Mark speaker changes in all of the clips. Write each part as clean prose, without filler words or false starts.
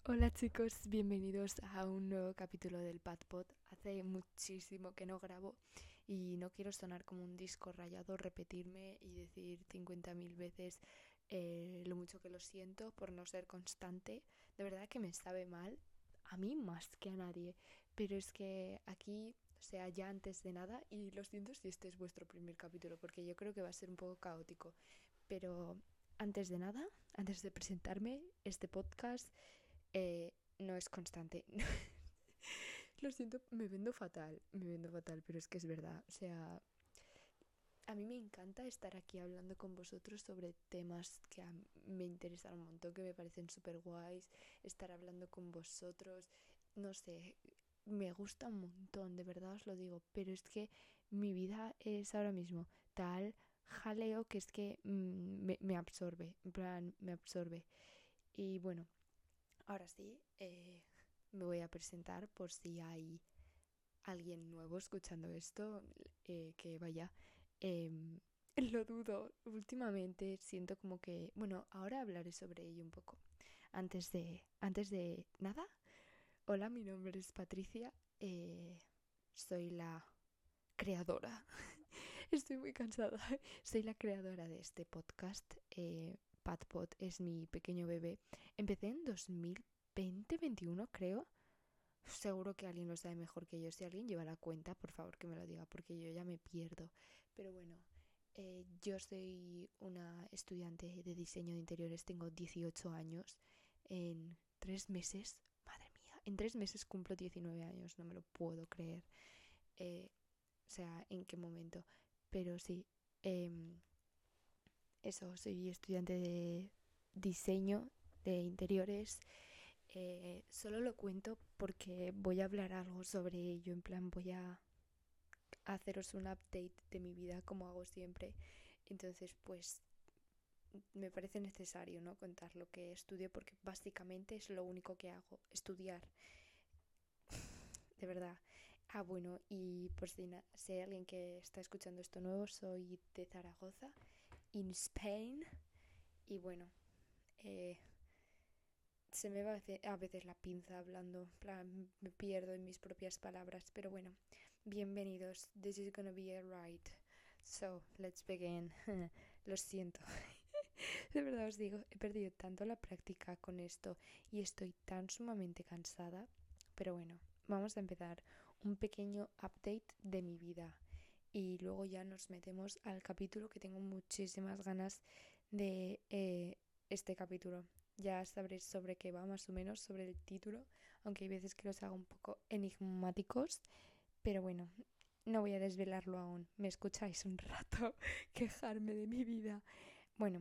Speaker 1: Hola chicos, bienvenidos a un nuevo capítulo del Padpod. Hace muchísimo que no grabo y no quiero sonar como un disco rayado, repetirme y decir 50.000 veces lo mucho que lo siento por no ser constante. De verdad que me sabe mal, a mí más que a nadie, pero es que aquí, o sea, ya antes de nada, y lo siento si este es vuestro primer capítulo porque yo creo que va a ser un poco caótico, pero antes de nada, antes de presentarme, este podcast no es constante. Lo siento, me vendo fatal, pero es que es verdad. O sea, a mí me encanta estar aquí hablando con vosotros sobre temas que me interesan un montón, que me parecen súper guays, estar hablando con vosotros, no sé, me gusta un montón, de verdad os lo digo, pero es que mi vida es ahora mismo tal jaleo que es que me absorbe, en plan, me absorbe. Y bueno, ahora sí, me voy a presentar por si hay alguien nuevo escuchando esto, que vaya. em, lo dudo. Últimamente siento como que, bueno, ahora hablaré sobre ello un poco. Antes de nada, hola, mi nombre es Patricia. Soy la creadora. Estoy muy cansada. Soy la creadora de este podcast. Padpod es mi pequeño bebé. Empecé en 2020-21, creo. Seguro que alguien lo sabe mejor que yo. Si alguien lleva la cuenta, por favor que me lo diga, porque yo ya me pierdo. Pero bueno, yo soy una estudiante de diseño de interiores, tengo 18 años. En 3 meses, madre mía, en 3 meses cumplo 19 años, no me lo puedo creer. O sea, ¿en qué momento? Pero sí, em, eso, soy estudiante de diseño de interiores. Solo lo cuento porque voy a hablar algo sobre ello, en plan voy a haceros un update de mi vida como hago siempre. Entonces, pues me parece necesario, ¿no? Contar lo que estudio porque básicamente es lo único que hago, estudiar, de verdad. Ah, bueno, y por si hay alguien que está escuchando esto nuevo, soy de Zaragoza, in Spain. Y bueno, eh, se me va a veces la pinza hablando, en plan, me pierdo en mis propias palabras, pero bueno, bienvenidos, this is gonna be a ride, so let's begin. Lo siento, de verdad os digo, he perdido tanto la práctica con esto y estoy tan sumamente cansada, pero bueno, vamos a empezar un pequeño update de mi vida y luego ya nos metemos al capítulo que tengo muchísimas ganas de este capítulo. Ya sabréis sobre qué va más o menos, sobre el título, aunque hay veces que los hago un poco enigmáticos, pero bueno, no voy a desvelarlo aún. Me escucháis un rato quejarme de mi vida. Bueno,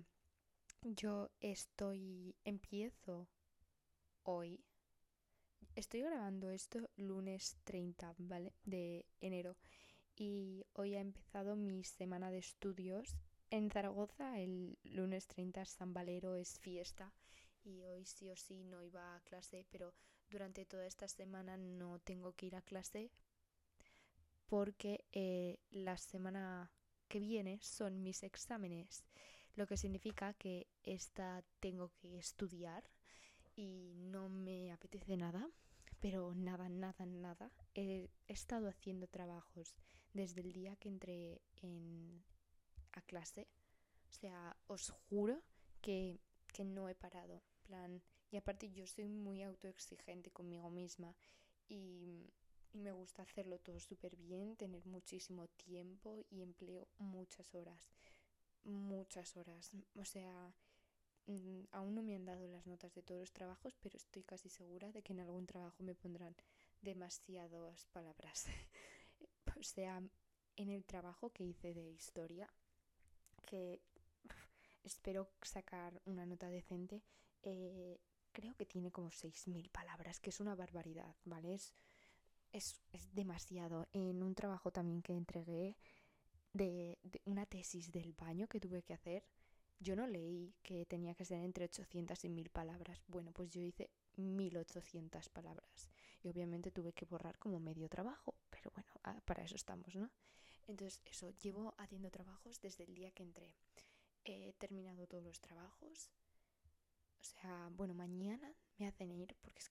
Speaker 1: empiezo hoy. Estoy grabando esto lunes 30, ¿vale? De enero. Y hoy ha empezado mi semana de estudios. En Zaragoza el lunes 30 es San Valero, es fiesta y hoy sí o sí no iba a clase, pero durante toda esta semana no tengo que ir a clase porque la semana que viene son mis exámenes, lo que significa que esta tengo que estudiar y no me apetece nada, pero nada, nada, nada. He estado haciendo trabajos desde el día que entré a clase. O sea, os juro que no he parado. Plan, y aparte yo soy muy autoexigente conmigo misma y, y me gusta hacerlo todo súper bien, tener muchísimo tiempo y empleo muchas horas. Muchas horas. O sea, aún no me han dado las notas de todos los trabajos, pero estoy casi segura de que en algún trabajo me pondrán demasiadas palabras. O sea, en el trabajo que hice de historia, que espero sacar una nota decente, creo que tiene como 6.000 palabras, que es una barbaridad, ¿vale? Es demasiado. En un trabajo también que entregué de una tesis del baño que tuve que hacer, yo no leí que tenía que ser entre 800 y 1.000 palabras. Bueno, pues yo hice 1.800 palabras. Y obviamente tuve que borrar como medio trabajo. Pero bueno, para eso estamos, ¿no? Entonces, eso, llevo haciendo trabajos desde el día que entré. He terminado todos los trabajos. O sea, bueno, mañana me hacen ir porque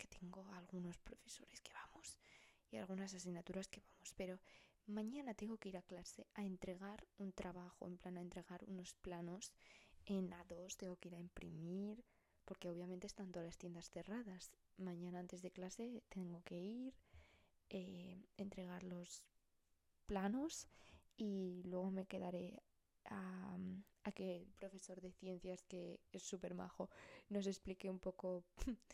Speaker 1: algunos profesores que vamos y algunas asignaturas que vamos, pero mañana tengo que ir a clase a entregar un trabajo, en plan a entregar unos planos en A2, tengo que ir a imprimir, porque obviamente están todas las tiendas cerradas. Mañana antes de clase tengo que ir, entregar los planos y luego me quedaré a que el profesor de ciencias, que es súper majo, nos explique un poco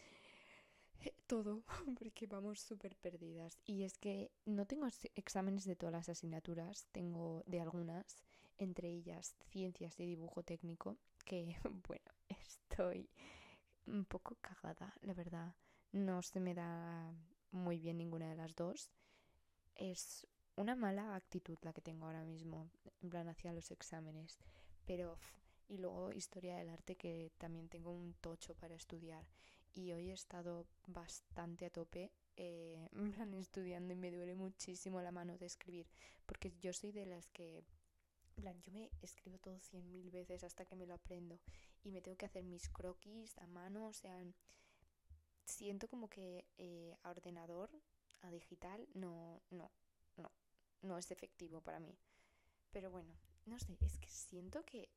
Speaker 1: todo, porque vamos súper perdidas. Y es que no tengo exámenes de todas las asignaturas, tengo de algunas, entre ellas ciencias y dibujo técnico, que bueno, estoy un poco cagada, la verdad. No se me da muy bien ninguna de las dos. Es una mala actitud la que tengo ahora mismo, en plan hacia los exámenes. Pero, y luego historia del arte, que también tengo un tocho para estudiar. Y hoy he estado bastante a tope, en plan estudiando, y me duele muchísimo la mano de escribir. Porque yo soy de las que, en plan, yo me escribo todo 100.000 veces hasta que me lo aprendo. Y me tengo que hacer mis croquis a mano, o sea, siento como que a ordenador, a digital, no, no es efectivo para mí. Pero bueno, no sé, es que siento que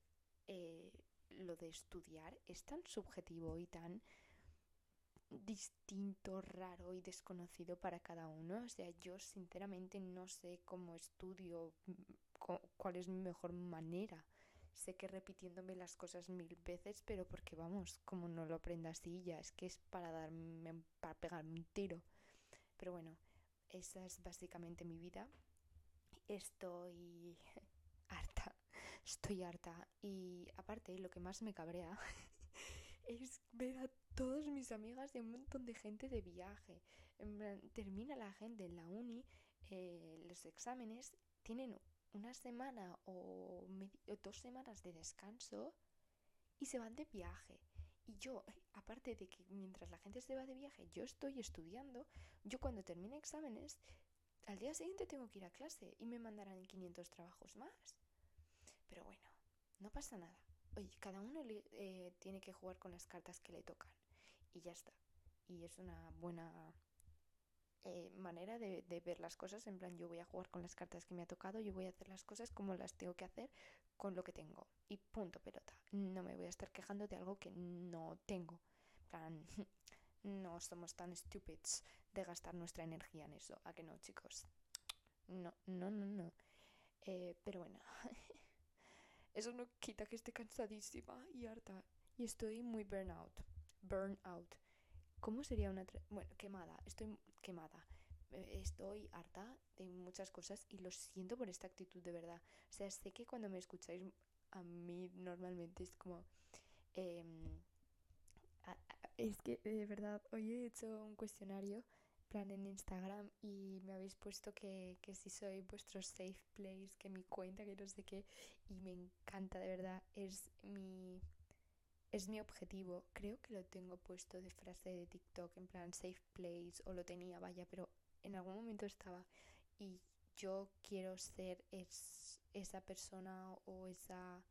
Speaker 1: lo de estudiar es tan subjetivo y tan distinto, raro y desconocido para cada uno. O sea, yo sinceramente no sé cómo estudio, cuál es mi mejor manera. Sé que repitiéndome las cosas 1000 veces, pero porque vamos, como no lo aprenda así ya, es que es para para pegarme un tiro. Pero bueno, esa es básicamente mi vida. Estoy harta, estoy harta. Y aparte, lo que más me cabrea es ver a todas mis amigas y un montón de gente de viaje. En plan, termina la gente en la uni, los exámenes, tienen una semana o 2 semanas de descanso y se van de viaje. Y yo, aparte de que mientras la gente se va de viaje, yo estoy estudiando, yo cuando termine exámenes, al día siguiente tengo que ir a clase y me mandarán 500 trabajos más. Pero bueno, no pasa nada. Oye, cada uno tiene que jugar con las cartas que le tocan. Y ya está. Y es una buena manera de ver las cosas. En plan, yo voy a jugar con las cartas que me ha tocado, yo voy a hacer las cosas como las tengo que hacer con lo que tengo. Y punto pelota. No me voy a estar quejando de algo que no tengo. En plan, no somos tan stupids de gastar nuestra energía en eso. ¿A que no, chicos? No, no, no, no. Pero bueno, eso no quita que esté cansadísima y harta. Y estoy muy burnout. Burnout. ¿Cómo sería bueno, quemada. Estoy quemada. Estoy harta de muchas cosas y lo siento por esta actitud, de verdad. O sea, sé que cuando me escucháis a mí normalmente es como... em, es que de verdad, hoy he hecho un cuestionario plan en Instagram y me habéis puesto que si soy vuestro safe place, que mi cuenta, que no sé qué, y me encanta, de verdad, es mi objetivo. Creo que lo tengo puesto de frase de TikTok, en plan safe place, o lo tenía, vaya, pero en algún momento estaba. Y yo quiero ser esa persona o esa...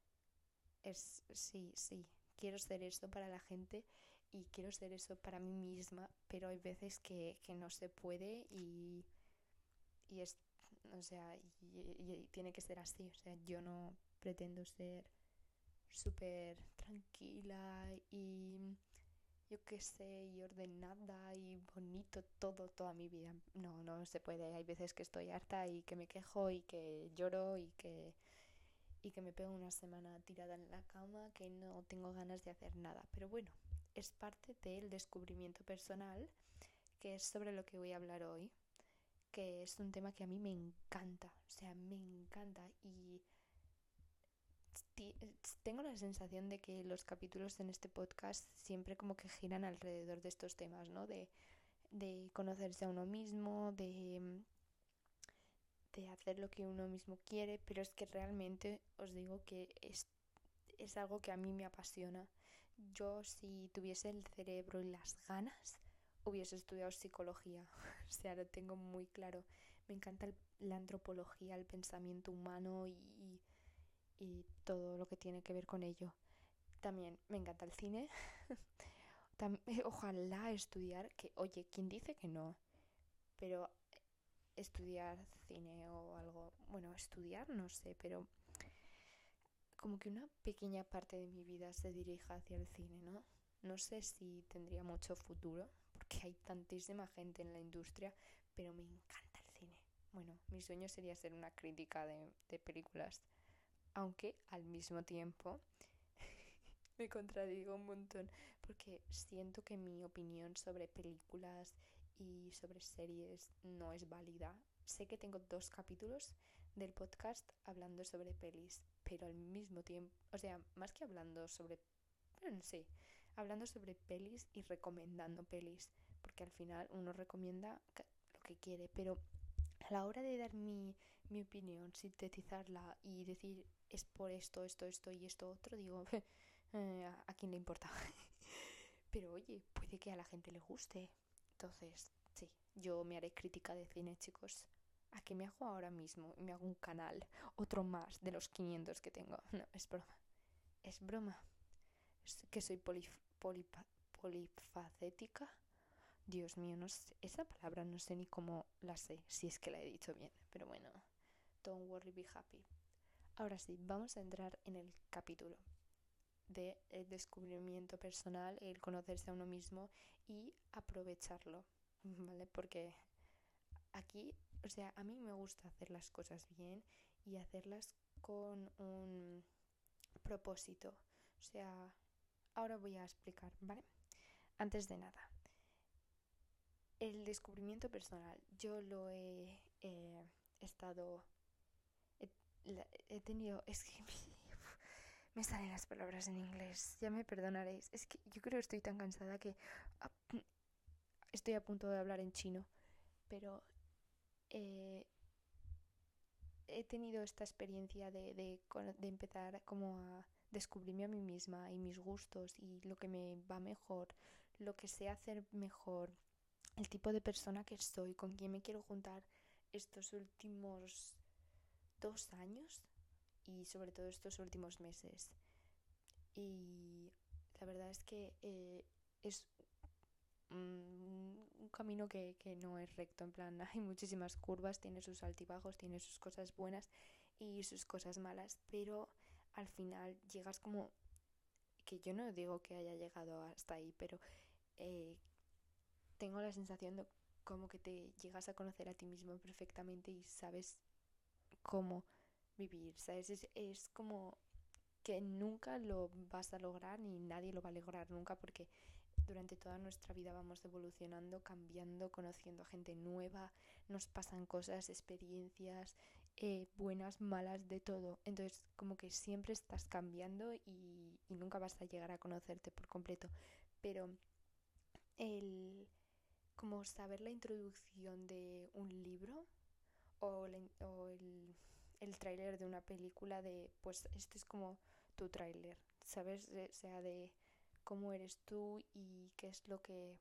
Speaker 1: sí, sí, quiero ser eso para la gente y quiero ser eso para mí misma, pero hay veces que no se puede y es, o sea, y tiene que ser así. O sea, yo no pretendo ser súper tranquila y yo qué sé, y ordenada y bonito todo, toda mi vida. No, no se puede. Hay veces que estoy harta y que me quejo y que lloro y que me pego una semana tirada en la cama, que no tengo ganas de hacer nada. Pero bueno, es parte del descubrimiento personal, que es sobre lo que voy a hablar hoy, que es un tema que a mí me encanta, o sea, me encanta. Y tengo la sensación de que los capítulos en este podcast siempre como que giran alrededor de estos temas, ¿no? De conocerse a uno mismo, de hacer lo que uno mismo quiere, pero es que realmente os digo que es algo que a mí me apasiona. Yo, si tuviese el cerebro y las ganas, hubiese estudiado psicología. O sea, lo tengo muy claro. Me encanta la antropología, el pensamiento humano y todo lo que tiene que ver con ello. También me encanta el cine. ojalá estudiar, que oye, ¿quién dice que no? Pero estudiar cine o algo, bueno, estudiar no sé, pero como que una pequeña parte de mi vida se dirija hacia el cine, ¿no? No sé si tendría mucho futuro, porque hay tantísima gente en la industria, pero me encanta el cine. Bueno, mi sueño sería ser una crítica de películas, aunque al mismo tiempo me contradigo un montón, porque siento que mi opinión sobre películas y sobre series no es válida. Sé que tengo 2 capítulos del podcast hablando sobre pelis, pero al mismo tiempo, o sea, más que hablando sobre, bueno, sí, hablando sobre pelis y recomendando pelis, porque al final uno recomienda lo que quiere, pero a la hora de dar mi opinión, sintetizarla y decir es por esto y esto otro, digo, ¿a quién le importa? Pero oye, puede que a la gente le guste. Entonces, sí, yo me haré crítica de cine, chicos. ¿A qué me hago ahora mismo? Me hago un canal, otro más de los 500 que tengo. No, es broma. Es broma. Es que soy polifacética. Dios mío, no sé. Esa palabra no sé ni cómo la sé, si es que la he dicho bien. Pero bueno, don't worry, be happy. Ahora sí, vamos a entrar en el capítulo de el descubrimiento personal, el conocerse a uno mismo y aprovecharlo, ¿vale? Porque aquí, o sea, a mí me gusta hacer las cosas bien y hacerlas con un propósito. O sea, ahora voy a explicar, ¿vale? Antes de nada, el descubrimiento personal, yo lo he estado, he, he tenido, es que me salen las palabras en inglés, ya me perdonaréis. Es que yo creo que estoy tan cansada que estoy a punto de hablar en chino, pero eh, he tenido esta experiencia de empezar como a descubrirme a mí misma y mis gustos y lo que me va mejor, lo que sé hacer mejor, el tipo de persona que soy, con quién me quiero juntar estos últimos 2 años y sobre todo estos últimos meses. Y la verdad es que es un camino que no es recto, en plan, hay muchísimas curvas, tiene sus altibajos, tiene sus cosas buenas y sus cosas malas, pero al final llegas como, que yo no digo que haya llegado hasta ahí, pero eh, tengo la sensación de como que te llegas a conocer a ti mismo perfectamente y sabes cómo vivir, ¿sabes? Es como que nunca lo vas a lograr ni nadie lo va a lograr nunca porque durante toda nuestra vida vamos evolucionando, cambiando, conociendo a gente nueva, nos pasan cosas, experiencias, buenas, malas, de todo. Entonces, como que siempre estás cambiando y nunca vas a llegar a conocerte por completo. Pero el como saber la introducción de un libro o el tráiler de una película de, pues este es como tu tráiler, ¿sabes? O sea, de cómo eres tú y qué es lo que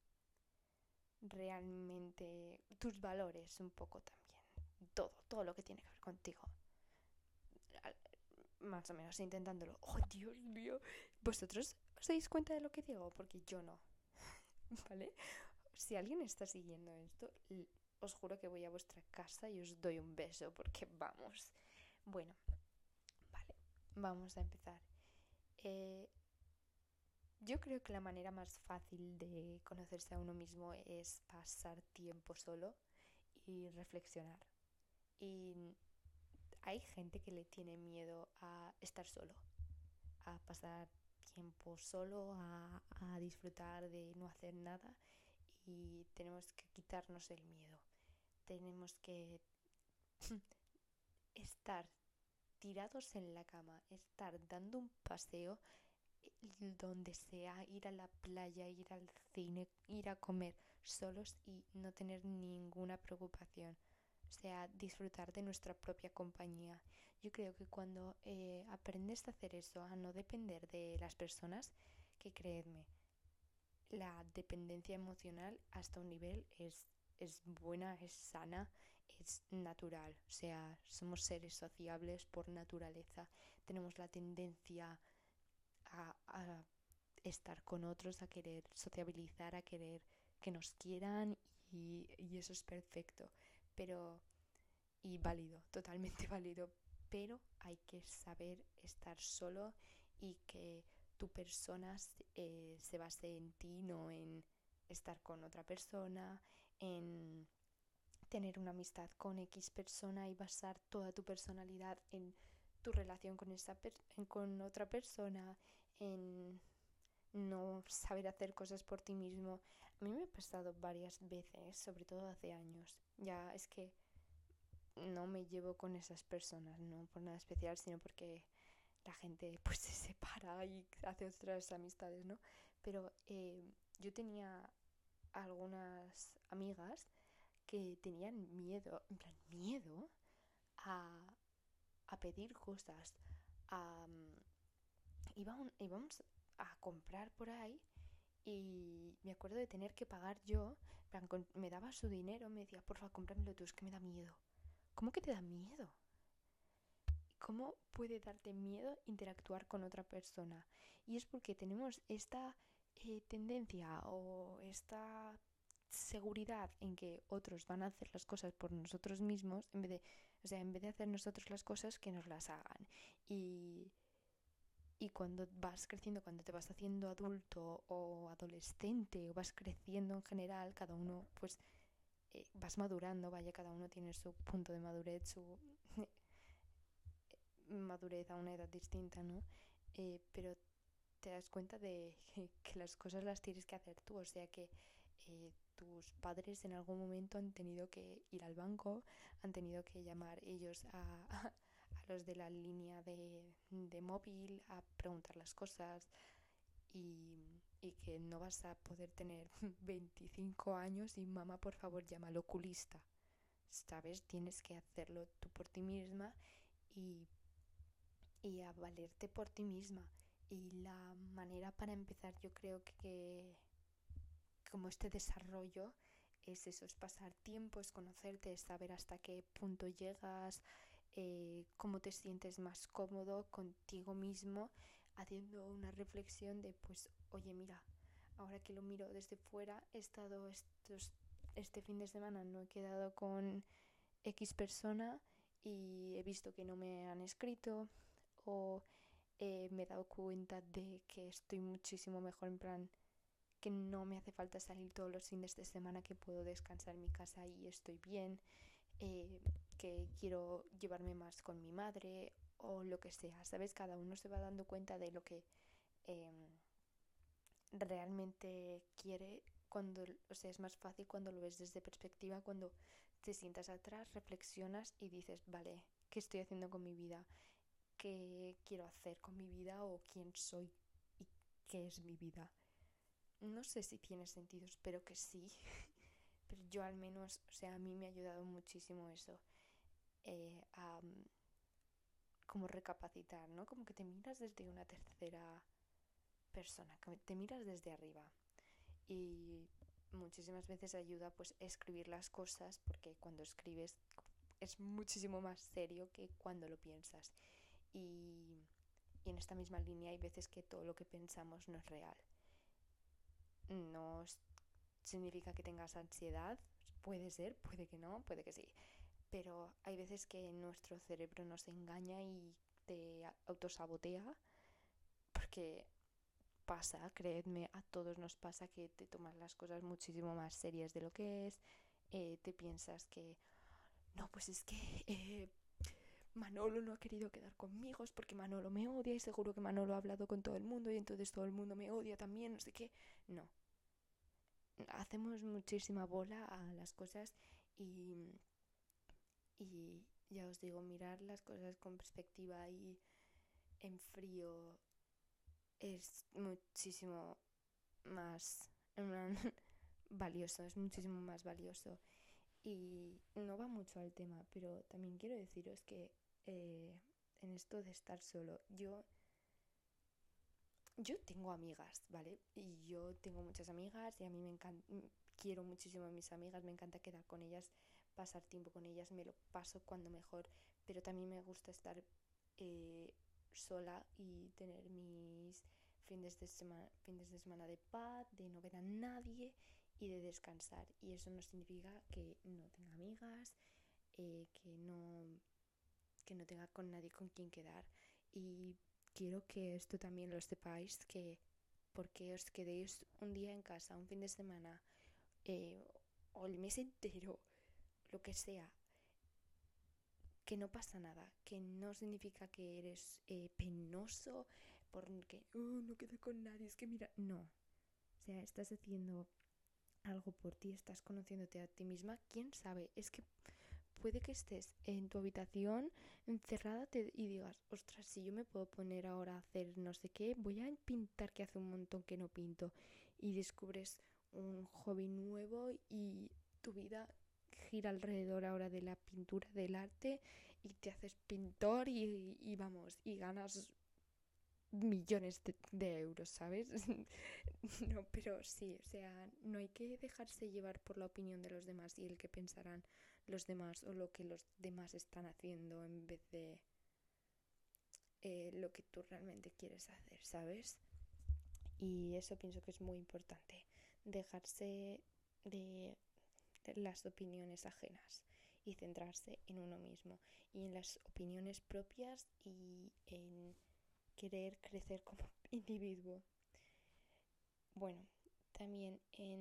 Speaker 1: realmente, tus valores un poco también, todo lo que tiene que ver contigo, más o menos intentándolo. ¡Oh, Dios mío! ¿Vosotros os dais cuenta de lo que digo? Porque yo no, ¿vale? Si alguien está siguiendo esto, os juro que voy a vuestra casa y os doy un beso, porque vamos. Bueno, vale, vamos a empezar. Eh, yo creo que la manera más fácil de conocerse a uno mismo es pasar tiempo solo y reflexionar. Y hay gente que le tiene miedo a estar solo, a pasar tiempo solo, a disfrutar de no hacer nada y tenemos que quitarnos el miedo. Tenemos que estar tirados en la cama, estar dando un paseo donde sea, ir a la playa, ir al cine, ir a comer solos y no tener ninguna preocupación. O sea, disfrutar de nuestra propia compañía. Yo creo que cuando aprendes a hacer eso, a no depender de las personas, que creedme, la dependencia emocional hasta un nivel es buena, es sana, es natural. O sea, somos seres sociables por naturaleza. Tenemos la tendencia a estar con otros, a querer sociabilizar, a querer que nos quieran y eso es perfecto. Pero, y válido, totalmente válido, pero hay que saber estar solo y que tu persona se base en ti, no en estar con otra persona, en tener una amistad con X persona y basar toda tu personalidad en tu relación con con otra persona, en no saber hacer cosas por ti mismo. A mí me ha pasado varias veces, sobre todo hace años. Ya es que no me llevo con esas personas, no por nada especial, sino porque la gente pues se separa y hace otras amistades, ¿no? Pero yo tenía algunas amigas que tenían miedo, en plan, miedo a, a pedir cosas, a, íbamos a comprar por ahí y me acuerdo de tener que pagar yo, en plan, me daba su dinero, me decía, porfa, cómpramelo tú, es que me da miedo. ¿Cómo que te da miedo? ¿Cómo puede darte miedo interactuar con otra persona? Y es porque tenemos esta tendencia o esta seguridad en que otros van a hacer las cosas por nosotros mismos en vez de hacer nosotros las cosas que nos las hagan. Y, y cuando vas creciendo, cuando te vas haciendo adulto o adolescente o vas creciendo en general, cada uno pues vas madurando, vaya, cada uno tiene su punto de madurez, su madurez a una edad distinta, ¿no? Pero te das cuenta de que las cosas las tienes que hacer tú, o sea que tus padres en algún momento han tenido que ir al banco, han tenido que llamar ellos a los de la línea de móvil a preguntar las cosas y que no vas a poder tener 25 años y mamá, por favor, llama al oculista, ¿sabes? Tienes que hacerlo tú por ti misma y a valerte por ti misma. Y la manera para empezar, yo creo que como este desarrollo es eso, es pasar tiempo, es conocerte, es saber hasta qué punto llegas, cómo te sientes más cómodo contigo mismo, haciendo una reflexión de pues, oye, mira, ahora que lo miro desde fuera, he estado este fin de semana, no he quedado con X persona y he visto que no me han escrito o me he dado cuenta de que estoy muchísimo mejor, en plan que no me hace falta salir todos los fines de semana, que puedo descansar en mi casa y estoy bien, eh, que quiero llevarme más con mi madre o lo que sea, ¿sabes? Cada uno se va dando cuenta de lo que eh, realmente quiere cuando, o sea, es más fácil cuando lo ves desde perspectiva, cuando te sientas atrás, reflexionas y dices, vale, ¿qué estoy haciendo con mi vida? ¿Qué quiero hacer con mi vida o quién soy y qué es mi vida? No sé si tiene sentido, espero que sí, pero yo al menos, o sea, a mí me ha ayudado muchísimo eso, a como recapacitar, ¿no? Como que te miras desde una tercera persona, que te miras desde arriba y muchísimas veces ayuda pues escribir las cosas porque cuando escribes es muchísimo más serio que cuando lo piensas y en esta misma línea hay veces que todo lo que pensamos no es real. No significa que tengas ansiedad, puede ser, puede que no, puede que sí, pero hay veces que nuestro cerebro nos engaña y te autosabotea porque pasa, creedme, a todos nos pasa que te tomas las cosas muchísimo más serias de lo que es, te piensas que no, pues es que Manolo no ha querido quedar conmigo, es porque Manolo me odia y seguro que Manolo ha hablado con todo el mundo y entonces todo el mundo me odia también, no sé qué. No, hacemos muchísima bola a las cosas y, y ya os digo, mirar las cosas con perspectiva y en frío es muchísimo más valioso, es muchísimo más valioso. Y no va mucho al tema, pero también quiero deciros que en esto de estar solo, yo tengo amigas, ¿vale? Y yo tengo muchas amigas y a mí me encanta, quiero muchísimo a mis amigas, me encanta quedar con ellas, pasar tiempo con ellas, me lo paso cuando mejor, pero también me gusta estar eh, sola y tener mis fines de semana de paz, de no ver a nadie y de descansar. Y eso no significa que no tenga amigas, que no tenga con nadie con quien quedar. Y quiero que esto también lo sepáis, que porque os quedéis un día en casa, un fin de semana, eh, o el mes entero, lo que sea, que no pasa nada, que no significa que eres penoso porque no quedo con nadie, es que mira, no. O sea, estás haciendo algo por ti, estás conociéndote a ti misma, quién sabe, es que puede que estés en tu habitación encerrada y digas, ostras, si yo me puedo poner ahora a hacer no sé qué, voy a pintar que hace un montón que no pinto, y descubres un hobby nuevo y tu vida gira alrededor ahora de la pintura, del arte, y te haces pintor y vamos, y ganas millones de euros, ¿sabes? No, pero sí, o sea, no hay que dejarse llevar por la opinión de los demás y el que pensarán los demás o lo que los demás están haciendo en vez de lo que tú realmente quieres hacer, ¿sabes? Y eso pienso que es muy importante, dejarse de las opiniones ajenas y centrarse en uno mismo y en las opiniones propias y en querer crecer como individuo. Bueno, también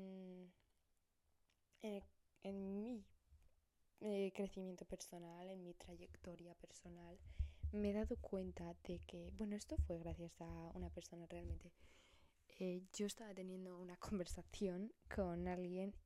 Speaker 1: en, en mi crecimiento personal, en mi trayectoria personal, me he dado cuenta de que, bueno, esto fue gracias a una persona realmente. Yo estaba teniendo una conversación con alguien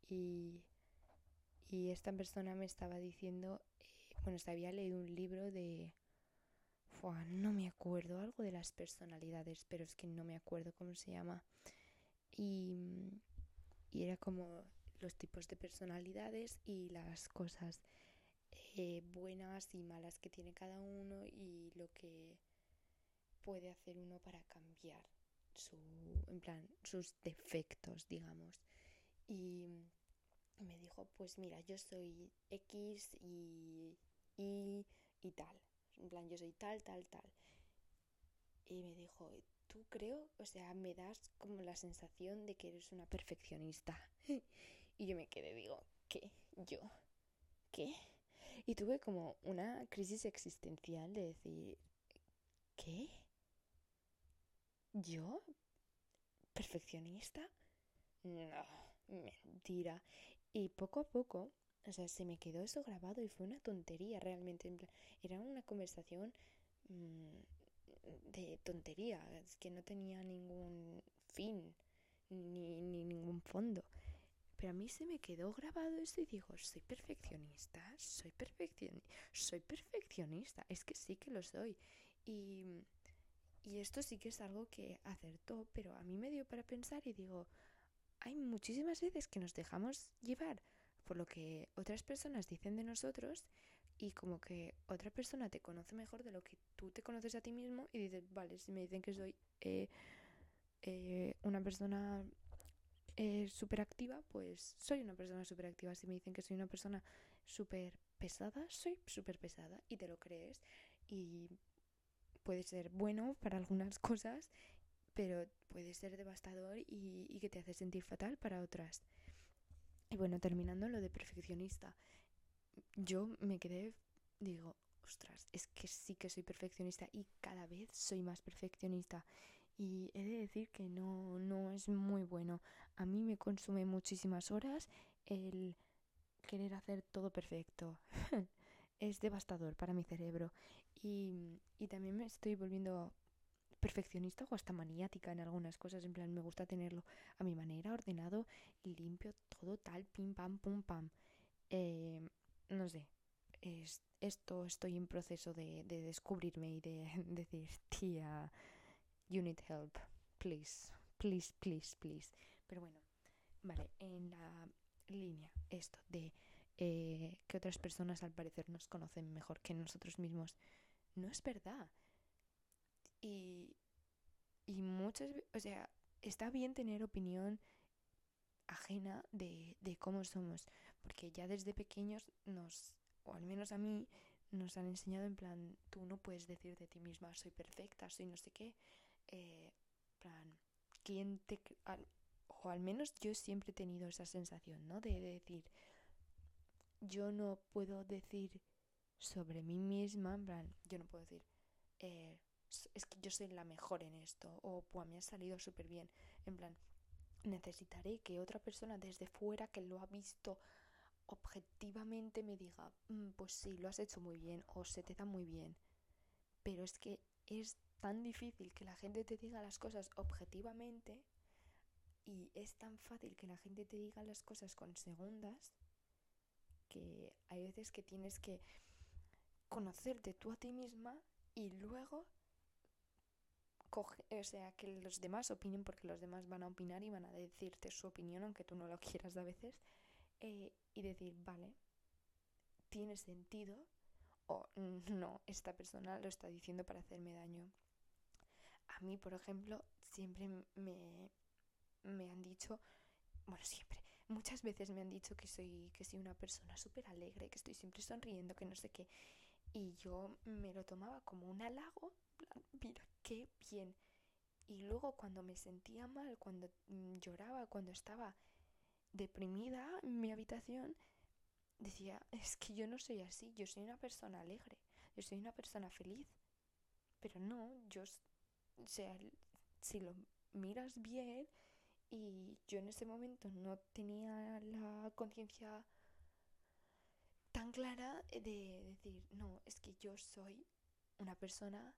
Speaker 1: y esta persona me estaba diciendo, bueno, se había leído un libro de, no me acuerdo, algo de las personalidades, pero es que no me acuerdo cómo se llama. Y, y era como los tipos de personalidades y las cosas buenas y malas que tiene cada uno y lo que puede hacer uno para cambiar en plan, sus defectos, digamos. Y me dijo, pues mira, yo soy X y tal. En plan, yo soy tal, tal, tal. Y me dijo, tú creo, o sea, me das como la sensación de que eres una perfeccionista. Y yo me quedé, digo, ¿qué? ¿Yo? ¿Qué? Y tuve como una crisis existencial de decir, ¿qué? ¿Yo? ¿Perfeccionista? No, mentira. Y poco a poco, o sea, se me quedó eso grabado y fue una tontería realmente. En plan, era una conversación mmm, de tontería, es que no tenía ningún fin ni ningún fondo. Pero a mí se me quedó grabado eso y digo, soy perfeccionista, es que sí que lo soy. Y, y esto sí que es algo que acertó, pero a mí me dio para pensar y digo, hay muchísimas veces que nos dejamos llevar por lo que otras personas dicen de nosotros y como que otra persona te conoce mejor de lo que tú te conoces a ti mismo y dices, vale, si me dicen que soy una persona súper activa, pues soy una persona súper activa. Si me dicen que soy una persona súper pesada, soy súper pesada y te lo crees. Y puede ser bueno para algunas cosas, pero puede ser devastador y que te hace sentir fatal para otras. Y bueno, terminando lo de perfeccionista, yo me quedé, digo, ostras, es que sí que soy perfeccionista y cada vez soy más perfeccionista. Y he de decir que no es muy bueno. A mí me consume muchísimas horas el querer hacer todo perfecto. Es devastador para mi cerebro. Y también me estoy volviendo perfeccionista o hasta maniática en algunas cosas. En plan, me gusta tenerlo a mi manera, ordenado, limpio, todo tal, pim, pam, pum, pam. No sé, esto estoy en proceso de descubrirme y de decir, tía, you need help, please, please, please, please. Pero bueno, vale, en la línea esto de que otras personas al parecer nos conocen mejor que nosotros mismos, no es verdad. Y, y muchas veces, o sea, está bien tener opinión ajena de cómo somos, porque ya desde pequeños o al menos a mí, nos han enseñado en plan, tú no puedes decir de ti misma, soy perfecta, soy no sé qué, plan, ¿quién te... o al menos yo siempre he tenido esa sensación, ¿no? De decir, yo no puedo decir sobre mí misma, en plan, yo no puedo decir, eh, es que yo soy la mejor en esto, o pues me ha salido súper bien, en plan, necesitaré que otra persona desde fuera que lo ha visto objetivamente me diga, pues sí, lo has hecho muy bien, o se te da muy bien, pero es que es tan difícil que la gente te diga las cosas objetivamente y es tan fácil que la gente te diga las cosas con segundas que hay veces que tienes que conocerte tú a ti misma y luego o sea, que los demás opinen porque los demás van a opinar y van a decirte su opinión aunque tú no lo quieras a veces y decir, vale, tiene sentido o no, esta persona lo está diciendo para hacerme daño. A mí, por ejemplo, siempre me han dicho, bueno, siempre, muchas veces me han dicho que soy una persona súper alegre, que estoy siempre sonriendo, que no sé qué. Y yo me lo tomaba como un halago, mira, qué bien. Y luego cuando me sentía mal, cuando lloraba, cuando estaba deprimida en mi habitación, decía, es que yo no soy así, yo soy una persona alegre, yo soy una persona feliz. Pero no, o sea, si lo miras bien, y yo en ese momento no tenía la conciencia tan clara de decir, no, es que yo soy una persona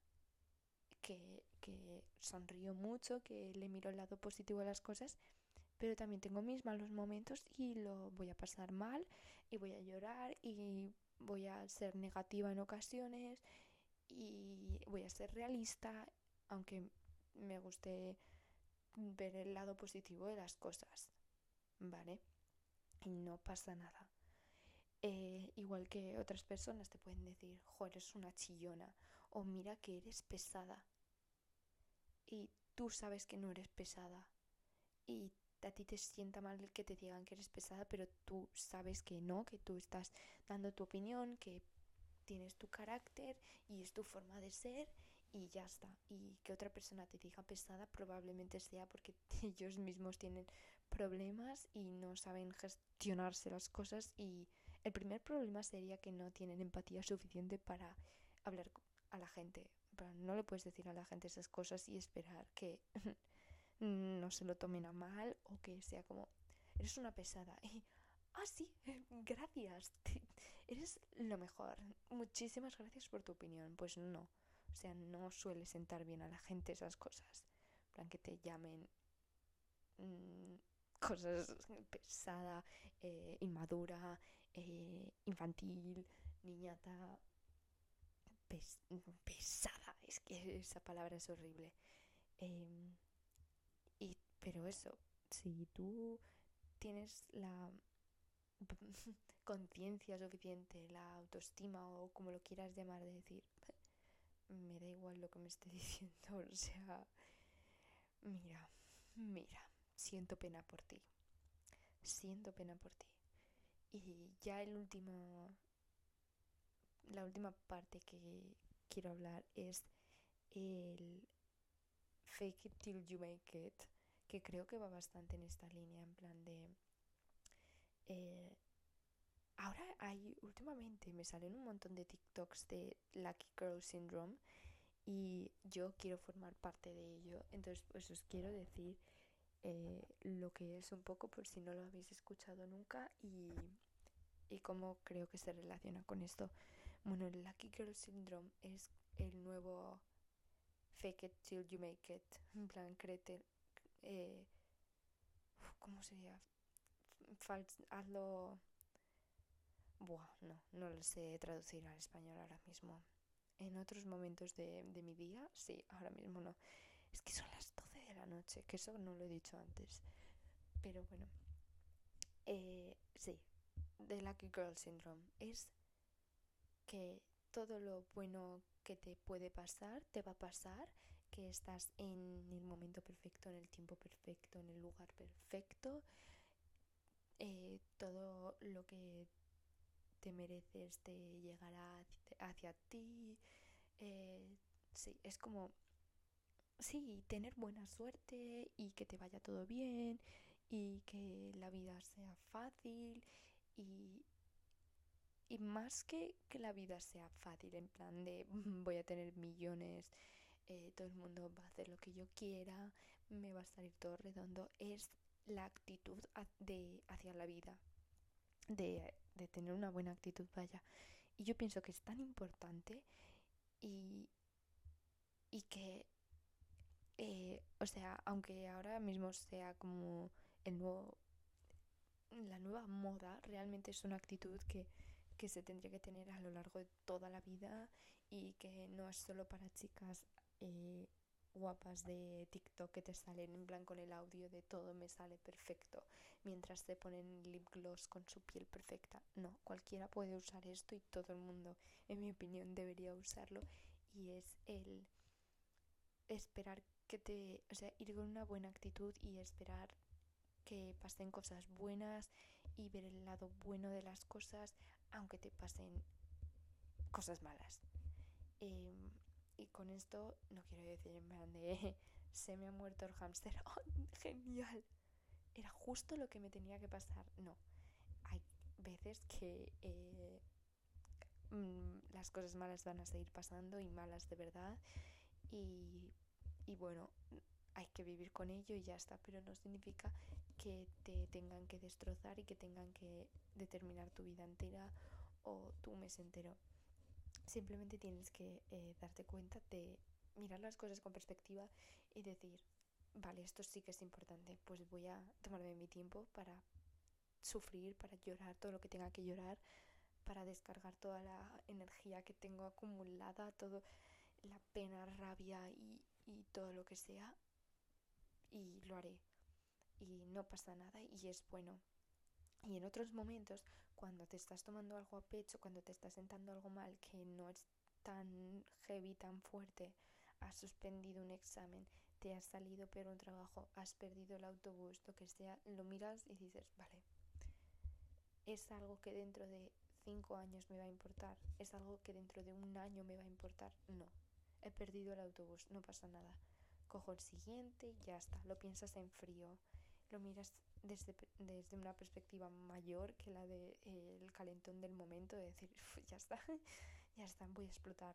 Speaker 1: que sonrío mucho, que le miro el lado positivo a las cosas, pero también tengo mis malos momentos y lo voy a pasar mal y voy a llorar y voy a ser negativa en ocasiones y voy a ser realista, aunque me guste ver el lado positivo de las cosas, ¿vale? Y no pasa nada. Igual que otras personas te pueden decir, jo, eres una chillona, o mira que eres pesada, y tú sabes que no eres pesada, y a ti te sienta mal que te digan que eres pesada, pero tú sabes que no, que tú estás dando tu opinión, que tienes tu carácter y es tu forma de ser y ya está. Y que otra persona te diga pesada probablemente sea porque ellos mismos tienen problemas y no saben gestionarse las cosas y el primer problema sería que no tienen empatía suficiente para hablar a la gente. No le puedes decir a la gente esas cosas y esperar que no se lo tomen a mal o que sea como, eres una pesada. Y, sí, gracias, eres lo mejor. Muchísimas gracias por tu opinión. Pues no, o sea, no suele sentar bien a la gente esas cosas. En plan que te llamen mmm, cosas pesada, inmadura, infantil, niñata, pesada. Es que esa palabra es horrible. Eh, pero eso, si tú tienes la conciencia suficiente, la autoestima o como lo quieras llamar, de decir, me da igual lo que me esté diciendo, o sea, mira, siento pena por ti, siento pena por ti. Y ya la última parte que quiero hablar es el fake it till you make it, que creo que va bastante en esta línea, en plan de... Eh, ahora últimamente me salen un montón de TikToks de Lucky Girl Syndrome y yo quiero formar parte de ello. Entonces, pues os quiero decir lo que es un poco por si no lo habéis escuchado nunca y cómo creo que se relaciona con esto. Bueno, el Lucky Girl Syndrome es el nuevo fake it till you make it. En plan, créete. Eh, ¿Cómo sería? Hazlo. Buah, no lo sé traducir al español ahora mismo. En otros momentos de mi día, sí, ahora mismo no. Es que son las 12 de la noche, que eso no lo he dicho antes. Pero bueno, sí, The Lucky Girl Syndrome es que todo lo bueno que te puede pasar, te va a pasar, que estás en el momento perfecto, en el tiempo perfecto, en el lugar perfecto, todo lo que te mereces te llegará hacia ti. Sí, es como sí, tener buena suerte y que te vaya todo bien y que la vida sea fácil y, y más que la vida sea fácil, en plan de voy a tener millones, todo el mundo va a hacer lo que yo quiera, me va a salir todo redondo, es la actitud hacia la vida, de tener una buena actitud, vaya. Y yo pienso que es tan importante y, y que, o sea, aunque ahora mismo sea como el nuevo, la nueva moda, realmente es una actitud que se tendría que tener a lo largo de toda la vida y que no es solo para chicas eh, guapas de TikTok que te salen en plan con el audio de todo me sale perfecto mientras se ponen lip gloss con su piel perfecta. No, cualquiera puede usar esto y todo el mundo, en mi opinión, debería usarlo y es el esperar que te, o sea, ir con una buena actitud y esperar que pasen cosas buenas y ver el lado bueno de las cosas, aunque te pasen cosas malas. Eh, y con esto no quiero decir en plan de se me ha muerto el hámster. ¡Oh, genial! Era justo lo que me tenía que pasar. No, hay veces que las cosas malas van a seguir pasando y malas de verdad. Y, y bueno, hay que vivir con ello y ya está, pero no significa que te tengan que destrozar y que tengan que determinar tu vida entera o tu mes entero. Simplemente tienes que darte cuenta de mirar las cosas con perspectiva y decir, vale, esto sí que es importante, pues voy a tomarme mi tiempo para sufrir, para llorar todo lo que tenga que llorar, para descargar toda la energía que tengo acumulada, toda la pena, rabia y todo lo que sea, y lo haré. Y no pasa nada y es bueno. Y en otros momentos, cuando te estás tomando algo a pecho, cuando te está sentando algo mal, que no es tan heavy, tan fuerte, has suspendido un examen, te has salido peor un trabajo, has perdido el autobús, lo que sea, lo miras y dices, vale, es algo que dentro de 5 años me va a importar, es algo que dentro de un año me va a importar, no, he perdido el autobús, no pasa nada, cojo el siguiente y ya está, lo piensas en frío, lo miras desde una perspectiva mayor que la del calentón del momento, de decir, ya está, ya está, voy a explotar.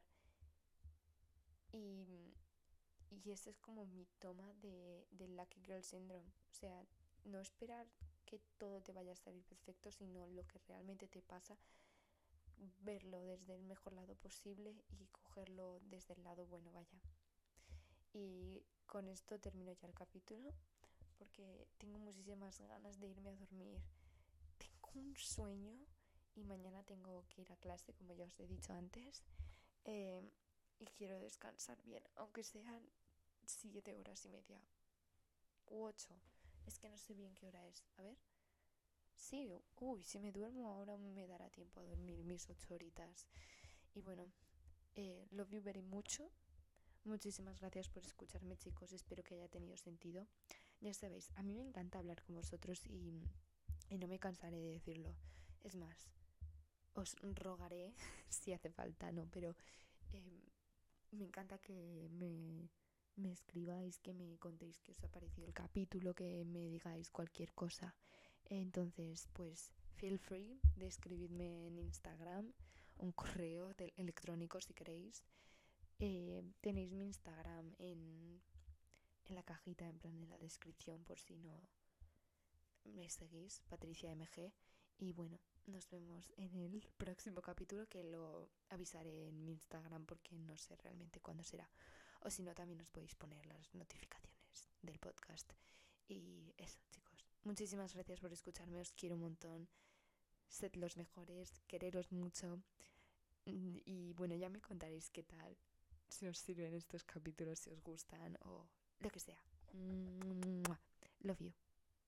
Speaker 1: Y, y ese es como mi toma del Lucky Girl Syndrome. O sea, no esperar que todo te vaya a salir perfecto, sino lo que realmente te pasa, verlo desde el mejor lado posible y cogerlo desde el lado bueno, vaya. Y con esto termino ya el capítulo porque tengo muchísimas ganas de irme a dormir. Tengo un sueño y mañana tengo que ir a clase, como ya os he dicho antes, eh, y quiero descansar bien, aunque sean 7 horas y media u 8. Es que no sé bien qué hora es. A ver. Sí, uy, si me duermo ahora me dará tiempo a dormir mis 8 horitas. Y bueno, love you very mucho. Muchísimas gracias por escucharme, chicos. Espero que haya tenido sentido. Ya sabéis, a mí me encanta hablar con vosotros y no me cansaré de decirlo. Es más, os rogaré, si hace falta, no, pero eh, me encanta que me escribáis, que me contéis qué os ha parecido el capítulo, que me digáis cualquier cosa. Entonces, pues, feel free de escribirme en Instagram, un correo electrónico si queréis. Tenéis mi Instagram en la cajita, en plan en la descripción, por si no me seguís, Patricia MG. Y bueno, nos vemos en el próximo capítulo que lo avisaré en mi Instagram porque no sé realmente cuándo será. O si no, también os podéis poner las notificaciones del podcast. Y eso, chicos. Muchísimas gracias por escucharme, os quiero un montón. Sed los mejores, quereros mucho. Y bueno, ya me contaréis qué tal, si os sirven estos capítulos, si os gustan o lo que sea. Love you.